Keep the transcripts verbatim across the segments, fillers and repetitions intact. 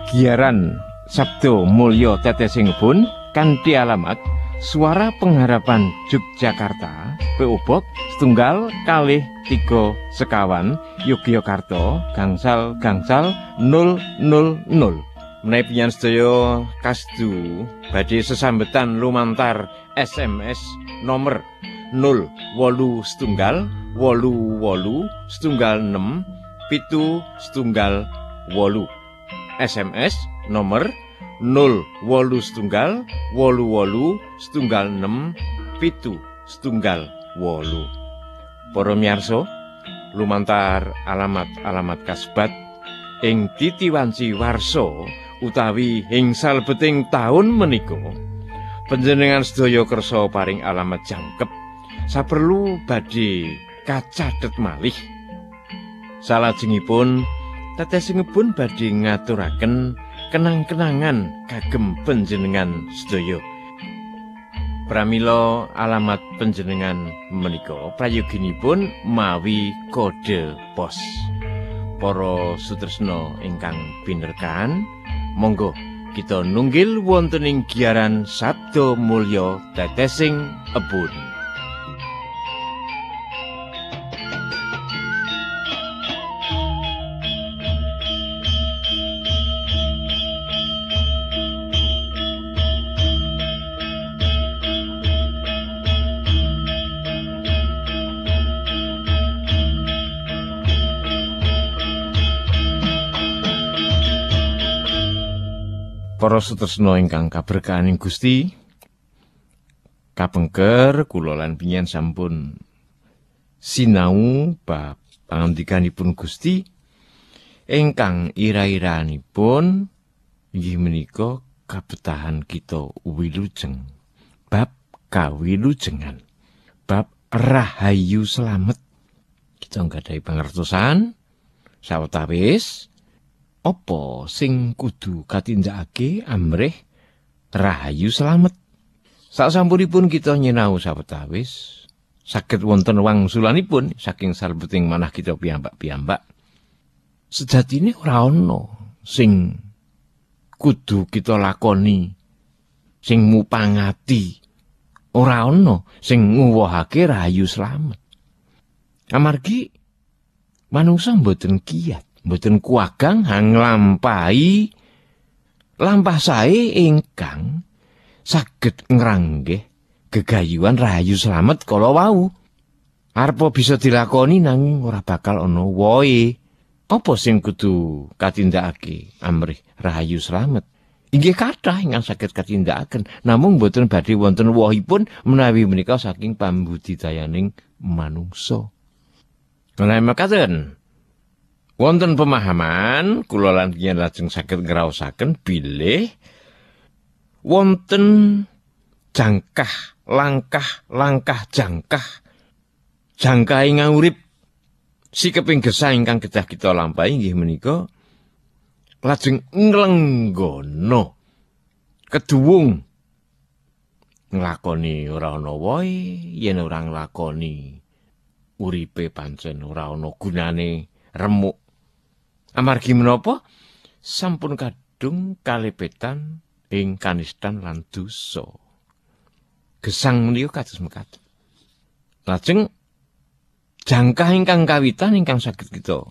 Giaran Sabdo Mulya Tetesing Ngebun kanthi alamat Suara Pengharapan Yogyakarta, P O Box setunggal kalih tiga sekawan Yogyakarta gangsal gangsal nol nol nol. Menawi panjenengan sedaya kasdu badhe sesambetan lumantar S M S nomor nol wolu setunggal wolu wolu setunggal enam pitu setunggal wolu. S M S nomor nol wolu setunggal wolu wolu setunggal enam pitu setunggal wolu. Para miyarsa, lumantar alamat-alamat kasebat ing titiwanci warsa utawi ing salebeting taun menika panjenengan sedaya kersa paring alamat jangkep saperlu badhe kacathet malih. Salajengipun Tetesing Ngebun badhe ngaturaken kenang-kenangan kagem panjenengan sedaya. Pramila alamat panjenengan menika prayoginipun mawi kode pos. Para sutresna ingkang pinerkan, monggo kita nunggil wonten ing giaran Sabdo Mulya Tetesing Ngebun. Para sutresna ingkang kaberkahaning Gusti, kapengker kula lan pinyen sampun sinau bab pangandikanipun Gusti ingkang ira-iranipun inggih menika kabetahan kita wilujeng, bab kawilujengan, bab rahayu slamet. Kita nggadahi pangertosan sawetawis apa sing kudu katindakake amrih rahayu slamet. Sasampunipun kita nyinau sawetawis, saged wonten wangsulanipun saking salebeting manah kita piyambak-piyambak. Sejatine ora ana sing kudu kita lakoni, sing mupangati, ora ana sing nguwuhake rahayu slamet. Amargi manungsa mboten kiyat, mboten kuwagang nglampahi lampah sae ingkang saged ngranggeh gegayuhan rahayu slamet kala wau. Arepa bisa dilakoni nanging ora bakal ana woe. Apa sing kudu katindakake amrih rahayu slamet? Inggih kathah ingkang saged katindakaken, namung mboten badhe wonten wohipun menawi menika saking pambudidayaning manungsa. Menawi mekaten wonten pemahaman kula lan yen lajeng saged ngraosaken bilih wonten jangkah langkah-langkah jangkah jangkah ingkang urip sikeping gesah ingkang kedah kita lampahi inggih menika lajeng nglenggono keduwung nglakoni ora ana wae yen ora nglakoni uripe pancen ora ana gunane remuk. Amargi menapa sampun kadung kalebetan ing kanistan lan dosa. Gesang menika kados mekaten. Lajeng jangkah ingkang kawitan ingkang saged kita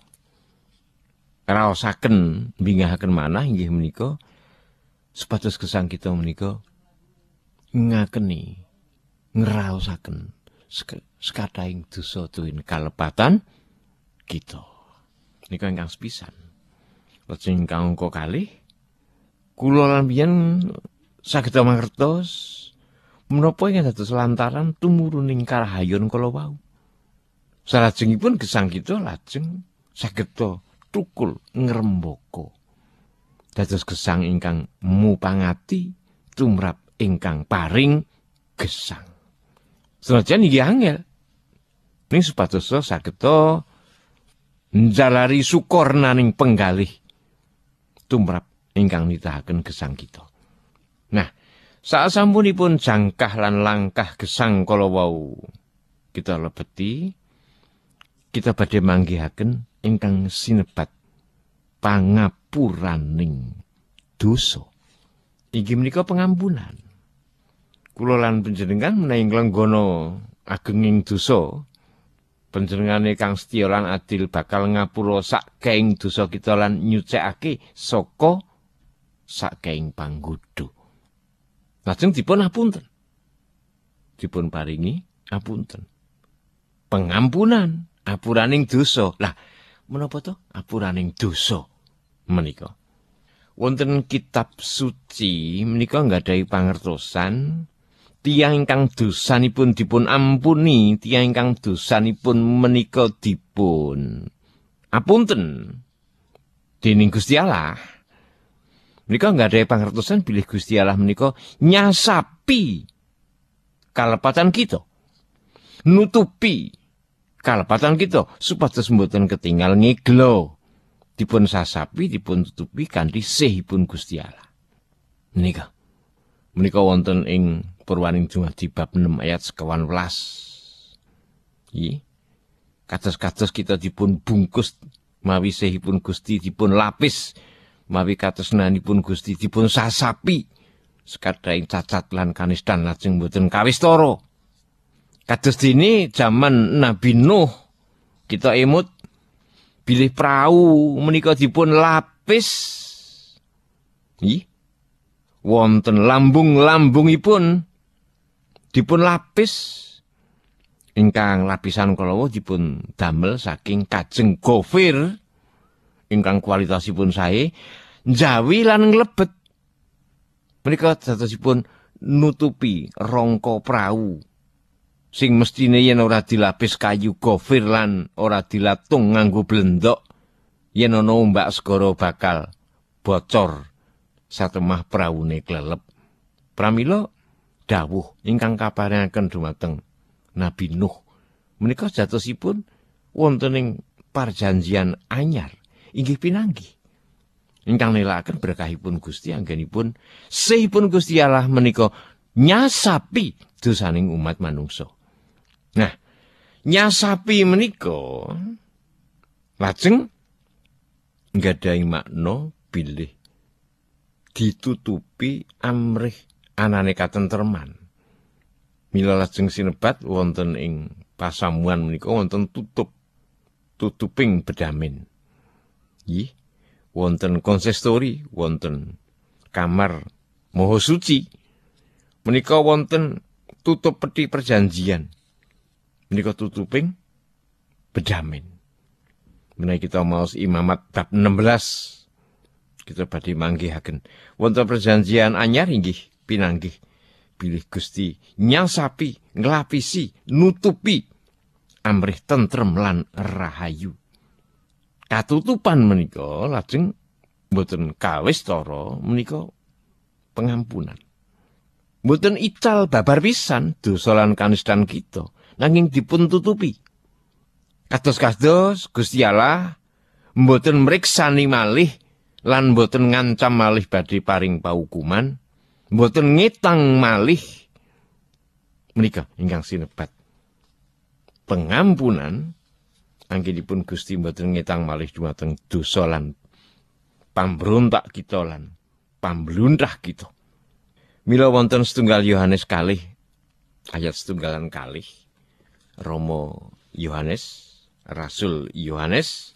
raosaken mbingahaken manah inggih menika supados gesang kita menika ngakeni ngraosaken sekatahing dosa tuwin kalepatan kita. Nika ingkang sepisan. Lajeng ingkang angka kalih kula lan biyen saged mangertos menapa ingkang dados lantaran tumuruning karahayun kala wau. Salajengipun gesang kita lajeng saged tukul ngrembaka dados gesang ingkang mupangati tumrap ingkang paring gesang. Senajan inggih angel ning supados saged njalari sukornaning penggalih tumrap ingkang nitahaken gesang kita. Nah, sasampunipun jangkah lan langkah gesang kala wau kita lebeti, kita badhe manggihaken ingkang sinebat pangapuraning dosa. Inggih menika pengampunan. Kula lan panjenengan menawi nglenggana agenging dosa, panjenengane kang setya lan adil bakal ngapura sakkeing dosa kita lan nyucikake saka sakkeing panggodha. Lajeng dipun apunten. Dipun paringi apunten. Pengampunan, apuraning dosa. Lah, menapa to apuraning dosa menika? Wonten kitab suci menika nggadahi pangertosan tiyang ingkang dosanipun dipun ampuni, tiyang ingkang dosanipun menika dipun apunten dening Gusti Allah. Menika nggadahi pangertosan bilih Gusti Allah menika nyasapi kalepatan kita, nutupi kalepatan kita supados mboten ketinggal ngeglo. Dipun sasapi, dipun tutupi kanthi sihipun Gusti Allah. Menika. Menika wonten ing Purwaning Dumadi bab enam ayat sekawan welas. Nggih. Kados-kados kita dipun bungkus mawi sihipun Gusti, dipun lapis mawi katresnanipun Gusti, dipun sasapi sekadaing cacat lan kanistan lajeng mboten kawistara. Kados dene jaman Nabi Nuh kita emut bilih prau menika dipun lapis. Nggih. Wonten lambung-lambungipun dipun lapis ingkang lapisan kalawa dipun damel saking kajeng gofir ingkang kualitasipun sae, njawi lan nglebet. Menika dadosipun nutupi rangka prau sing mestine yen ora dilapis kayu gofir lan ora dilatung nganggo blendok, yen ana ombak segara bakal bocor satemah praune klelep. Pramila dawuh ingkang kaparingaken dumateng Nabi Nuh menika jatosipun wonten ing parjanjian anyar inggih pinanggih ingkang nelaken berkahipun Gusti anggenipun sihipun Gusti Allah menika nyasapi dosaning umat manungsa. Nah, nyasapi menika lajeng nggadahi makna bilih ditutupi amrih anane katentreman. Mila lajeng sinebat wonten ing pasamuan menika wonten tutup tutuping bedamin. Nggih, wonten konsestori, wonten kamar maha suci. Menika wonten tutup peti perjanjian. Menika tutuping bedamin. Menawi kita maos Imamat bab enam belas kita badhe manggihaken wonten perjanjian anyar inggih pinanggih bilih Gusti nyasapi, nglapisi, nutupi amrih tentrem lan rahayu. Katutupan menika lajeng boten kawistara menika pengampunan. Boten ical babar pisan dosa lan kanistan kita, nanging dipun tutupi. Kados-kados Gusti Allah mboten mriksani malih lan mboten ngancam malih badhe paring paukuman, mboten ngetang malih. Menika ingkang sinebat pengampunan anggenipun Gusti mboten ngetang malih dumateng dosa lan pambrontak kita lan pamblundrah kita. Mila wonten setunggal Yohanes kalih ayat setunggalan kalih Rama Yohanes, Rasul Yohanes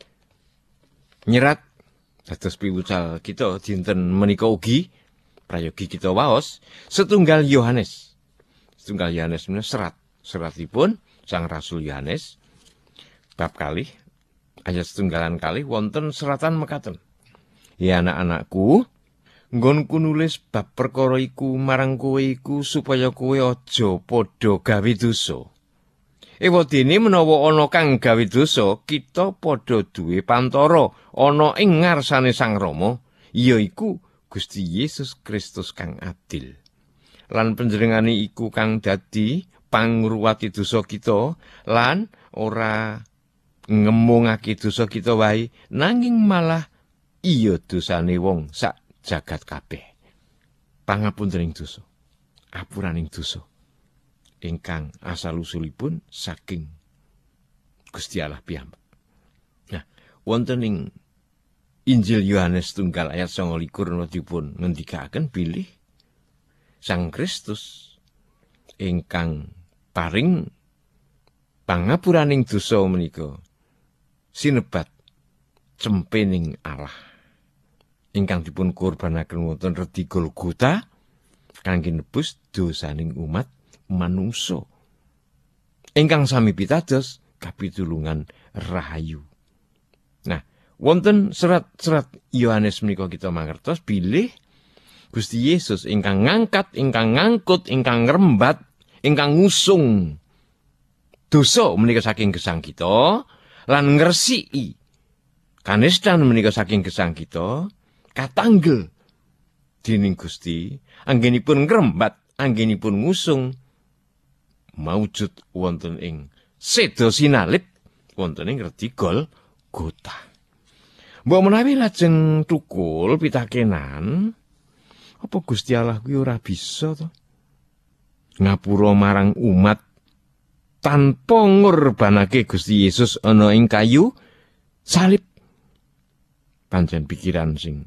nyerat dados piwucal kita dinten menika ugi prayogi kita waos setunggal Yohanes. Setunggal Yohanes menika serat seratipun Sang Rasul Yohanes bab kalih ayat setunggalan kalih wonten seratan mekaten. Ya anak-anakku, nggonku nulis bab perkara iku marang kowe iku supaya kowe aja padha gawe dosa. Ewadene menawa ana kang gawe dosa, kita padha duwe pantara ana ing ngarsane Sang Rama, yaiku Gusti Yesus Kristus kang adil. Lan panjenengane iku kang dadi pangruwati dosa kita lan ora ngemungake dosa kita wae, nanging malah iya dosane wong sak jagat kabeh. Pangapuntening dosa, apuraning dosa ingkang asal-usulipun saking Gusti Allah piyambak. Nah, wonten ing Injil Yohanes tunggal ayat sanga likur dipun ngendikaken bilih Sang Kristus ingkang paring pangapuraning dosa menika sinebat cempening Allah ingkang dipun kurbanaken wonten redi Golgota kangge nebus dosaning umat manungsa ingkang sami pitados kapitulungan rahayu. Nah, wonten serat-serat Yohanes menika kita mangertos bilih Gusti Yesus ingkang ngangkat, ingkang ngangkut, ingkang ngrembat, ingkang ngusung dosa menika saking gesang kita lan ngresiki kanistan menika saking gesang kita katanggel dening Gusti anggenipun ngrembat, anggenipun ngusung maujud wonten ing seda sinalip wonten ing redi Golgota. Mbok menawi lajeng tukul pitakenan, apa Gusti Allah kuwi ora bisa to ngapura marang umat tanpa ngorbanake Gusti Yesus ana ing kayu salib? Pancen pikiran sing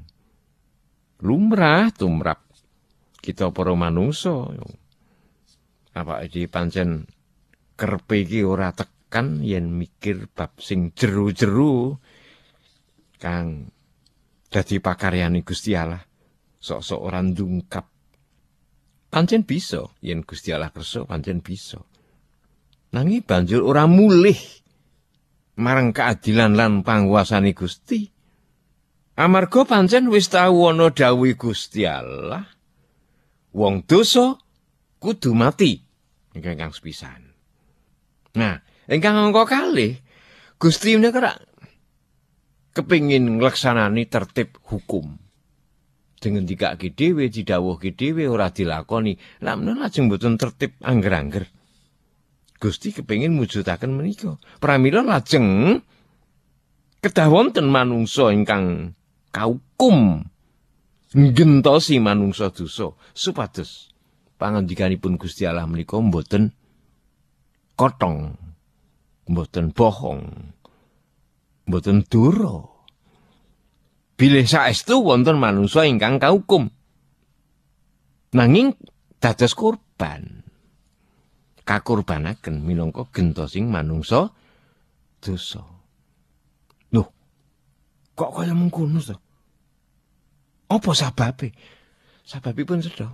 lumrah tumrap kita para manungsa. Apa iki pancen kerepe iki ora tekan yen mikir bab sing jero-jero kang dadi pakaryane Gusti Allah. Sok-sok ora ndungkap. Pancen bisa yen Gusti Allah kersa pancen bisa. Nanging banjur ora mulih marang keadilan lan panguwasane Gusti. Amarga pancen wis tau ana dawuh Gusti Allah, wong dosa kudu mati. Ingkang sepisan. Nah, ingkang angka kalih, Gusti menika kepingin nglaksanani tertib hukum. Dengan dikake dhewe, didhawuhke dhewe ora dilakoni, lha menawa lajeng mboten tertib angger-angger. Gusti kepingin mujudaken menika. Pramila lajeng kedah wonten manungsa ingkang kaukum nggentosi manungsa dosa supados pangandikanipun Gusti Allah menika mboten kotong, mboten bohong, mboten dura. Bilih saestu wonten manungsa ingkang kaukum nanging dados kurban, kakurbanaken minangka gentosing manungsa dosa. Loh, kok kaya mengkono to? Apa sababe? Sababipun sedha.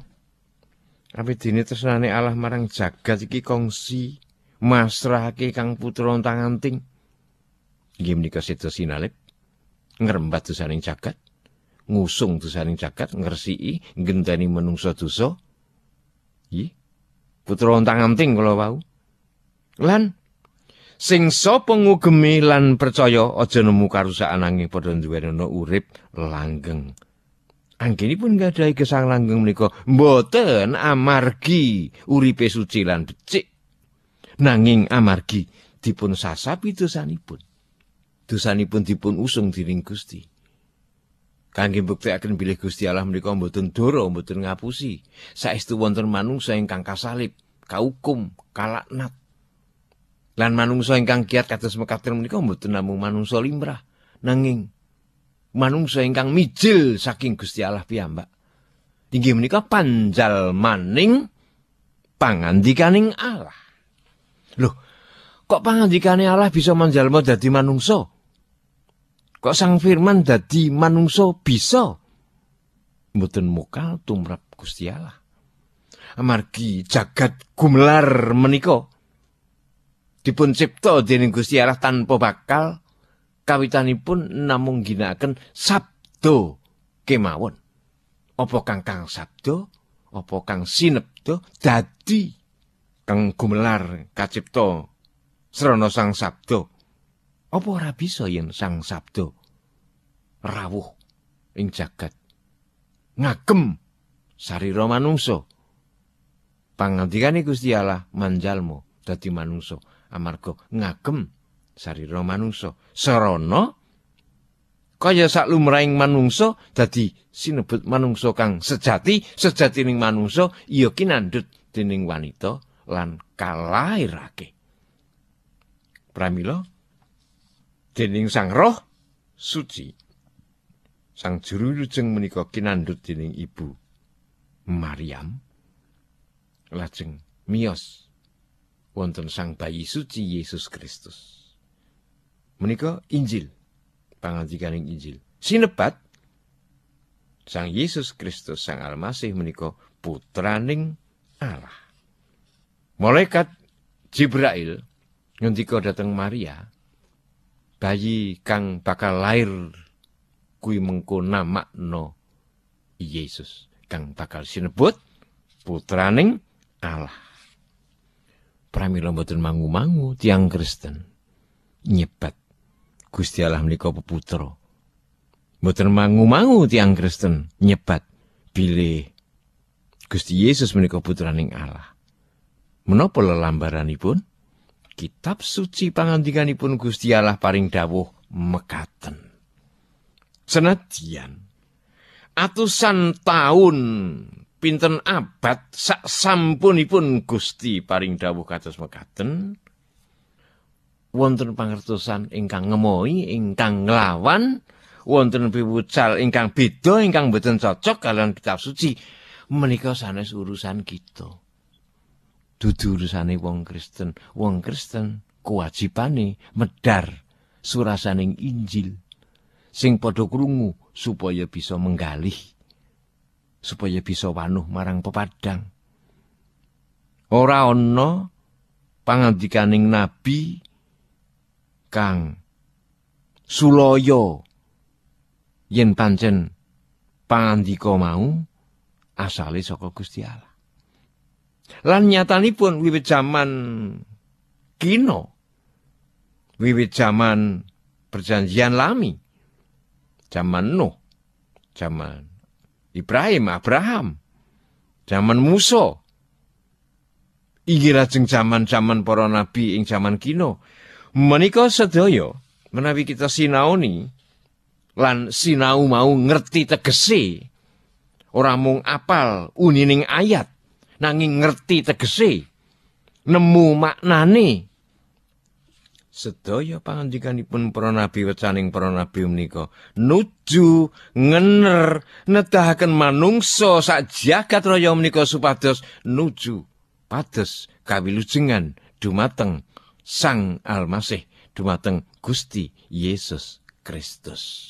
Awedene tresnane Allah marang jagat iki kongsi masrahake Kang Putra Tanganting. Inggih menika seda sinalip ngrembat dosaning jagat, ngusung dosaning jagat, ngresiki, nggenteni manungsa dosa. Nggih. Putra Tanganting kala wau. Lan sing sapa ngugemi lan percaya aja nemu karusakan nanging padha duweni urip langgeng. Anggenipun nggadahi gesang langgeng menika mboten amargi uripe suci lan becik, nanging amargi dipun sasapi dosanipun. Dosanipun dipun usung dening Gusti. Kangge mbuktekaken bilih Gusti Allah menika mboten dora, mboten ngapusi. Saestu wonten manungsa ingkang kasalib, kaukum, kalaknat. Lan manungsa ingkang kiat kados mekaten menika mboten namung manungsa limrah, nanging manungsa ingkang mijil saking Gusti Allah piyambak. Inggih menika panjalmaning pangandikaning Allah. Loh, kok pangandikane Allah bisa manjalma dadi manungsa? Kok Sang Firman dadi manungsa bisa? Mboten mokal tumrap Gusti Allah. Amargi jagat gumelar menika dipun cipta dening Gusti Allah tanpa bakal kawitanipun namung ginakaken sabda kemawon. Apa kang kang sabda, apa kang sinebda dadi kang gumelar kacipta srana Sang Sabda. Apa ora bisa yen Sang Sabda rawuh ing jagat ngagem sarira manungsa? Pangandikane Gusti Allah manjalma dadi manungsa amarga ngagem sarira manungsa sarana kaya saklumrahing manungsa dadi sinebut manungsa kang sejati. Sejatining manungsa iya kinandhut dening wanita lan kalairake. Pramila dening Sang Roh Suci Sang Juru Wilujeng menika kinandhut dening Ibu Maryam lajeng miyos wonten Sang Bayi Suci Yesus Kristus. Menika Injil, pangandikaning Injil. Sinebat Sang Yesus Kristus Sang Almasih menika putraning Allah. Malaikat Jibril ngendika dhateng Maria, bayi kang bakal lair kuwi mengko namakna Yesus, kang bakal sinebut putraning Allah. Pramila mboten mangu-mangu tiyang Kristen nyebat Gusti Allah menika peputra. Mboten mangu-mangu tiyang Kristen nyebat bilih Gusti Yesus menika putraning Allah. Menapa lelambaranipun? Kitab suci pangandikanipun Gusti Allah paring dawuh mekaten. Senadyan atusan taun pinten abad sak sampunipun Gusti paring dawuh kados mekaten, wonten pangertosan ingkang ngemoi, ingkang nglawan, wonten piwucal ingkang beda, ingkang boten cocok kaliyan kitab suci. Menika sanes urusan kita. Dudu urusane wong Kristen. Wong Kristen kewajibane medhar surasaning Injil sing padha krungu supaya bisa menggalih, supaya bisa wanuh marang pepadang. Ora ana pangandikaning nabi kang sulaya yen pancen pangandika mau asale saka Gusti Allah. Lan nyatanipun wiwit jaman kino, wiwit jaman perjanjian lami, jaman Nuh, jaman Ibrahim, Abraham, jaman Musa, inggih lajeng jaman-jaman para nabi ing jaman kino, menika sedaya menawi kita sinaoni lan sinau mau ngerti tegese, ora mung apal unining ayat, nanging ngerti tegese, nemu maknane. Sedaya pangandikanipun para nabi, wecaning para nabi menika nuju ngener nedahaken manungsa sak jagat raya menika supados nuju pados kawilujengan dumateng Sang Almasih, dumateng Gusti Yesus Kristus.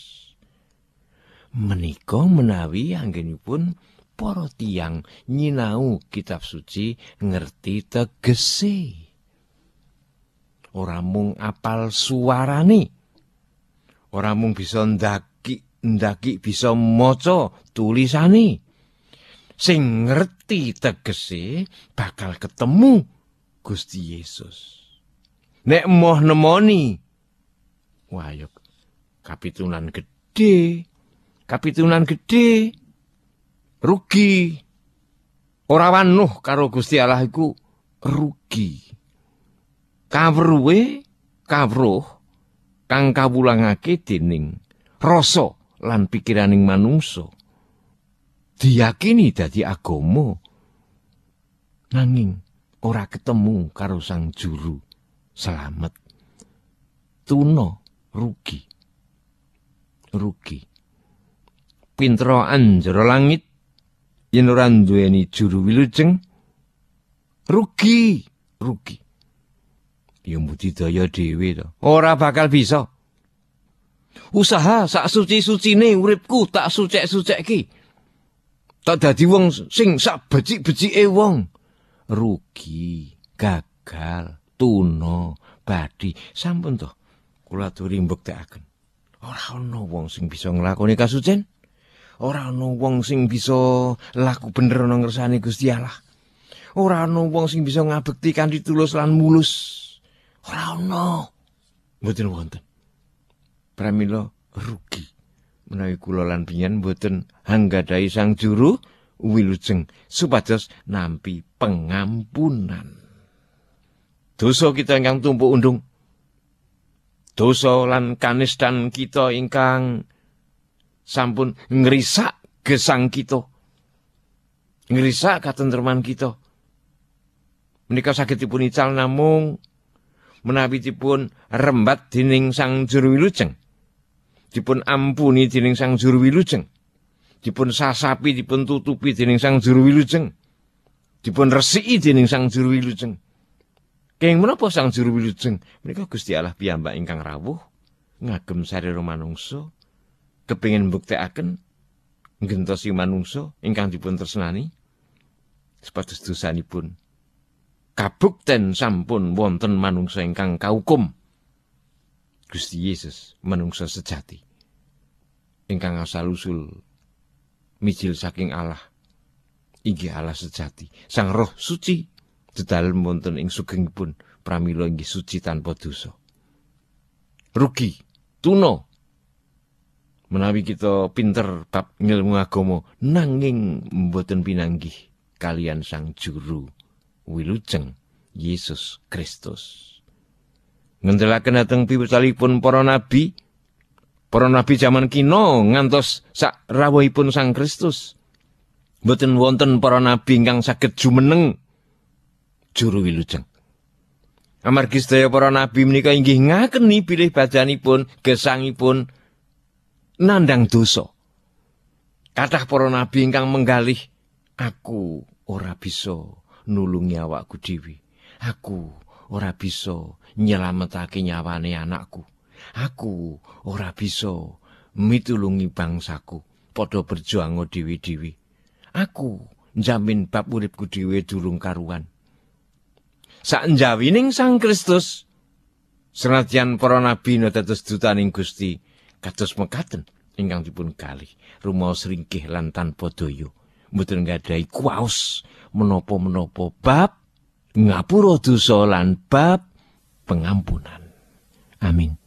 Menika menawi anggenipun para tiyang nyinau kitab suci ngerti tegese. Ora mung apal suarane, ora mung bisa ndaki ndaki bisa maca tulisane. Sing ngerti tegese bakal ketemu Gusti Yesus. Nek moh nemoni, wah yo kapitulan gedhe, kapitulan gedhe, rugi. Ora wanuh karo Gusti Allah iku rugi. Kawruhe kawruh kang kawulangake dening rasa lan pikiraning manungsa diyakini dadi agama, nanging ora ketemu karo Sang Juru Slamet. Tuna rugi. Rugi. Pintroan jero langit yen ora duweni juru wilujeng, rugi, rugi. Ya budidaya dhewe to. Ora bakal bisa. Usaha sak suci-sucine uripku tak sucek-sucekke. Tak dadi wong sing sak becik-becike wong. Rugi, gagal, tuna, badhi. Sampun to. Kula aturi mbuktekaken. Ora ana wong sing bisa nglakoni kasucen. Ora ana wong sing bisa laku bener nang ngersane Gusti Allah. Ora ana wong sing bisa ngabekti kanthi tulus lan mulus. Ora ana. Mboten wonten. Pramila rugi menawi kula lan pinyen mboten anggadhahi Sang Juru Wilujeng supados nampi pengampunan. Dosa kita ingkang tumpuk undung, dosa lan kanistan kita ingkang sampun ngrisak gesang kita, ngrisak katentreman kita, menika saged dipun ical namung menawi dipun rembat dening Sang Juru Wilujeng. dipun ampuni dening Sang Juru Wilujeng, dipun sasapi, dipun tutupi dening Sang Juru Wilujeng, dipun resiki dening Sang Juru Wilujeng. Kenging menapa Sang Juru Wilujeng? Menika Gusti Allah piyambak ingkang rawuh, ngagem sarira manungsa, kepengin mbuktekaken nggentosi manungsa ingkang dipun tresnani supados dosanipun kabukten sampun wonten manungsa ingkang kaukum. Gusti Yesus manungsa sejati ingkang asal-usul mijil saking Allah, inggih Allah sejati. Sang Roh Suci dedalem wonten ing sugengipun pramila inggih suci tanpa dosa. Rugi tuna menawi kita pinter bab ngilmu agama nanging mboten pinanggih kalian Sang Juru Wilujeng Yesus Kristus. Ngendhelaken dhateng piwutalipun para nabi, para nabi jaman kina ngantos sak rawuhipun Sang Kristus. Mboten wonten para nabi ingkang saged jumeneng Juru Wilujeng. Amargi sedaya para nabi menika inggih ngakeni bilih badanipun, gesangipun nandang dosa. Kathah para nabi ingkang menggalih, aku ora bisa nulungi awakku dhewe. Aku ora bisa nyelametake nyawane anakku. Aku ora bisa mitulungi bangsaku, padha berjuang dhewe-dhewe. Aku njamin bab uripku dhewe durung karuan. Saknjawining Sang Kristus, senadyan para nabi dados dutaning Gusti, kados mekaten ingkang dipun kalih rumaos ringkih lan tanpa daya, mboten nggadahi kuwaos menapa-menapa bab ngapura dosa lan bab pengampunan. Amin.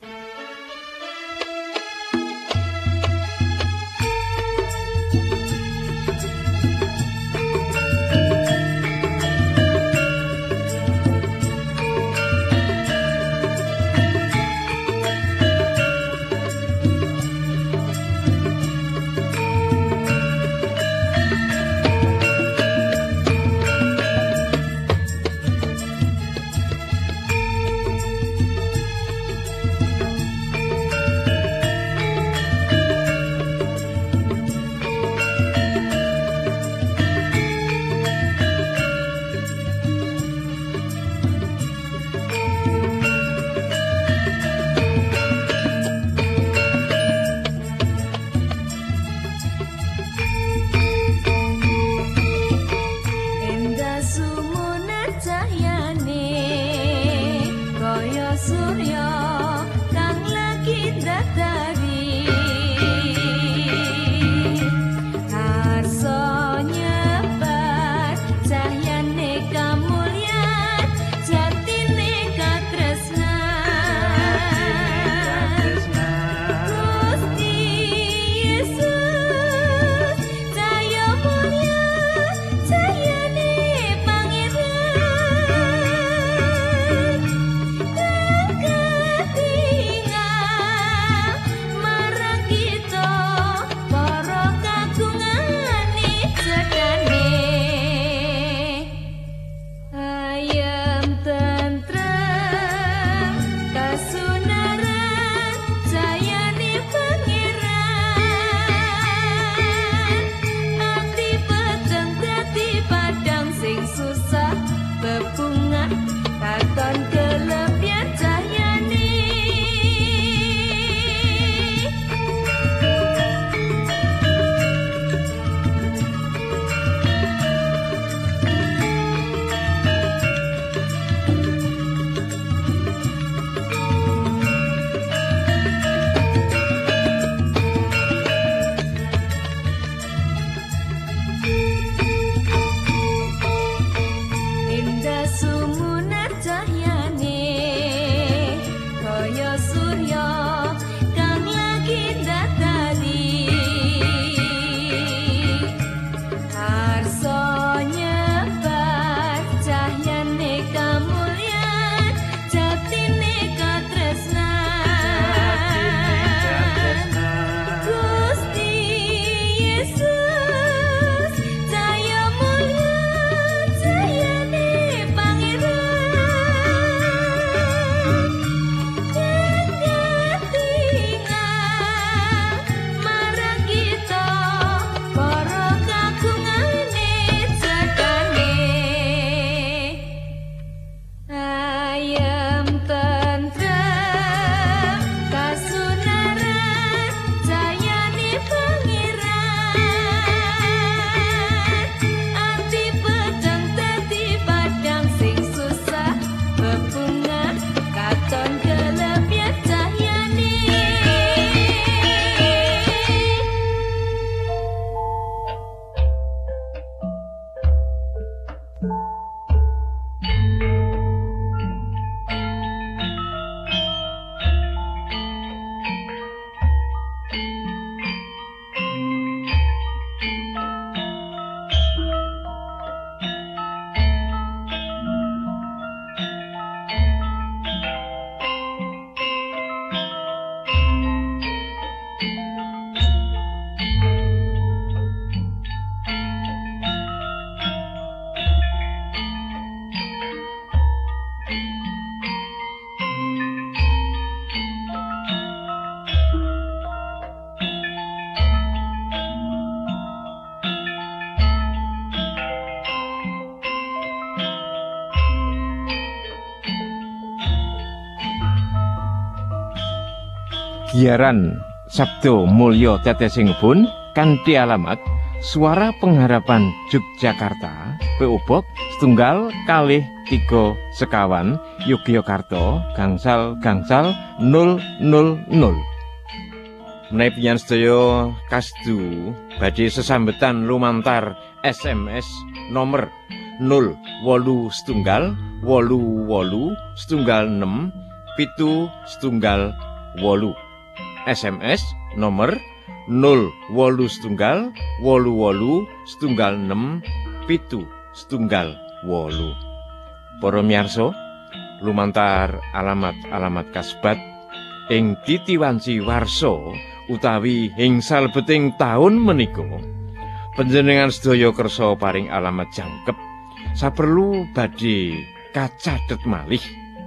Giaran Sabdo Mulya Tetesingipun kanthi alamat Suara Pengharapan Yogyakarta, P O Box setunggal kalih tiga sekawan Yogyakarta gangsal gangsal nol nol nol. Menawi panjenengan sedaya kasdu badhe sesambetan lumantar S M S nomor nol wolu setunggal wolu wolu setunggal enam pitu setunggal wolu. S M S nomor nol wolu setunggal wolu wolu setunggal enam pitu setunggal wolu. Para miyarsa, lumantar alamat-alamat kasebat ing titiwanci warsa utawi ing salebeting taun menika, panjenengan sedaya kersa paring alamat jangkep saperlu badhe kacathet malih.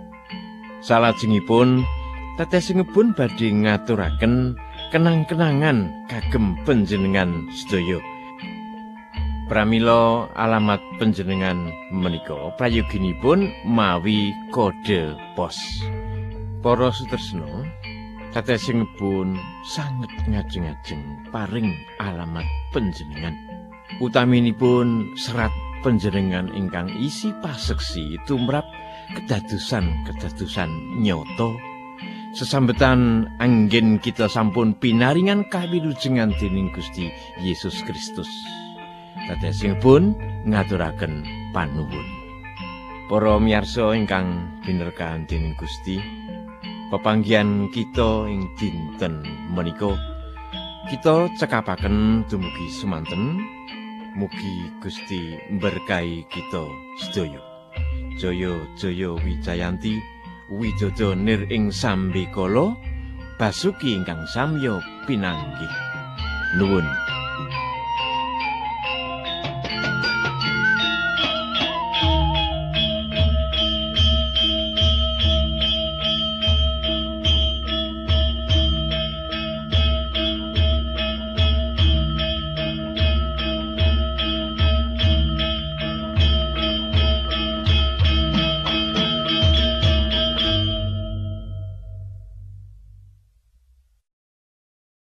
Salajengipun tetesingipun badhe ngaturaken kenang-kenangan kagem panjenengan sedaya. Pramila alamat panjenengan menika prayoginipun mawi kode pos. Para sutresna, tetesingipun sanget ngajeng-ajeng paring alamat panjenengan. Utaminipun serat panjenengan ingkang isi paseksi tumrap kedadosan-kedadosan nyata. Sesambetan anggen kita sampun pinaringan kawilujengan dening Gusti Yesus Kristus. Tetesingipun ngaturaken panuwun. Para miyarsa ingkang binerkahan dening Gusti, pepanggihan kita ing dinten menika kita cekapaken dumugi semanten. Mugi Gusti mberkahi kita sedaya. Jaya jaya Wijayanti Wijojo nir ing sambikala basuki ingkang samya pinanggih. Nuwun.